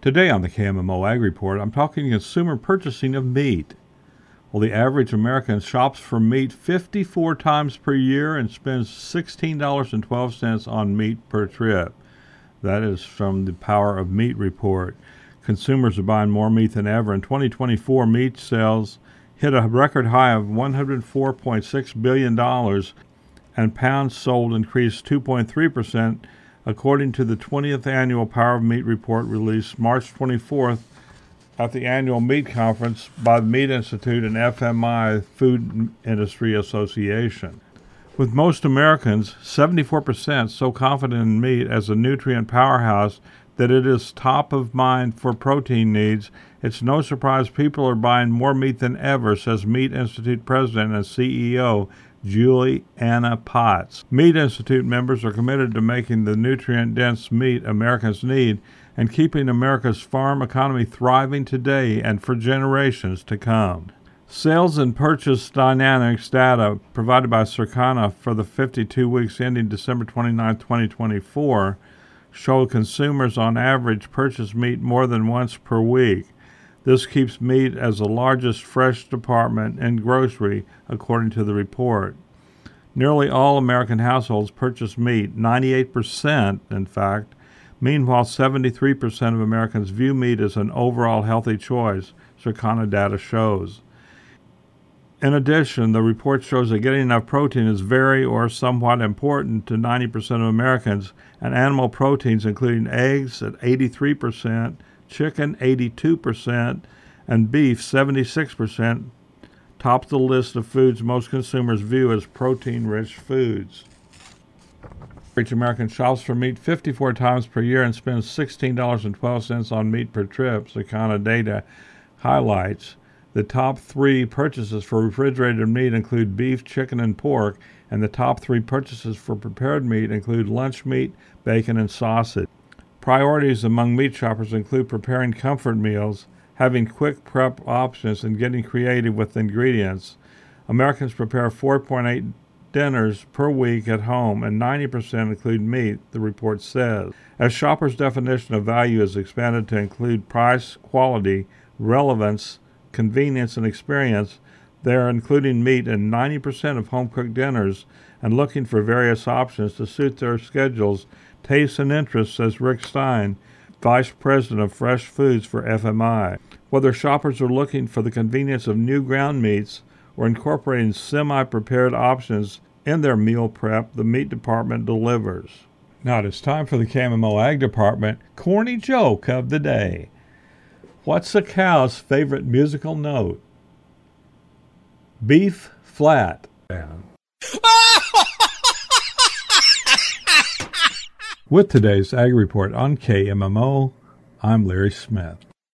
Today on the KMMO Ag Report, I'm talking consumer purchasing of meat. Well, the average American shops for meat 54 times per year and spends $16.12 on meat per trip. That is from the Power of Meat report. Consumers are buying more meat than ever. In 2024, meat sales hit a record high of $104.6 billion, and pounds sold increased 2.3%, according to the 20th Annual Power of Meat report released March 24th at the annual meat conference by the Meat Institute and FMI Food Industry Association. With most Americans, 74% so confident in meat as a nutrient powerhouse that it is top of mind for protein needs, it's no surprise people are buying more meat than ever, says Meat Institute President and CEO Julie Anna Potts. Meat Institute members are committed to making the nutrient-dense meat Americans need and keeping America's farm economy thriving today and for generations to come. Sales and purchase dynamics data provided by Circana for the 52 weeks ending December 29, 2024, show consumers on average purchase meat more than once per week. This keeps meat as the largest fresh department in grocery, according to the report. Nearly all American households purchase meat, 98% in fact. Meanwhile, 73% of Americans view meat as an overall healthy choice, Circana data shows. In addition, the report shows that getting enough protein is very or somewhat important to 90% of Americans, and animal proteins, including eggs at 83%, chicken 82%, and beef 76%, top the list of foods most consumers view as protein-rich foods. Average American shops for meat 54 times per year and spends $16.12 on meat per trip, Circana data highlights. The top three purchases for refrigerated meat include beef, chicken, and pork, and the top three purchases for prepared meat include lunch meat, bacon, and sausage. Priorities among meat shoppers include preparing comfort meals, having quick prep options, and getting creative with ingredients. Americans prepare 4.8 dinners per week at home, and 90% include meat, the report says. As shoppers' definition of value is expanded to include price, quality, relevance, convenience, and experience, they are including meat in 90% of home-cooked dinners and looking for various options to suit their schedules, tastes, and interests, says Rick Stein, Vice President of Fresh Foods for FMI. Whether shoppers are looking for the convenience of new ground meats or incorporating semi-prepared options in their meal prep, the meat department delivers. Now it is time for the KMMO Ag Department corny joke of the day. What's a cow's favorite musical note? Beef flat. With today's Ag Report on KMMO, I'm Larry Smith.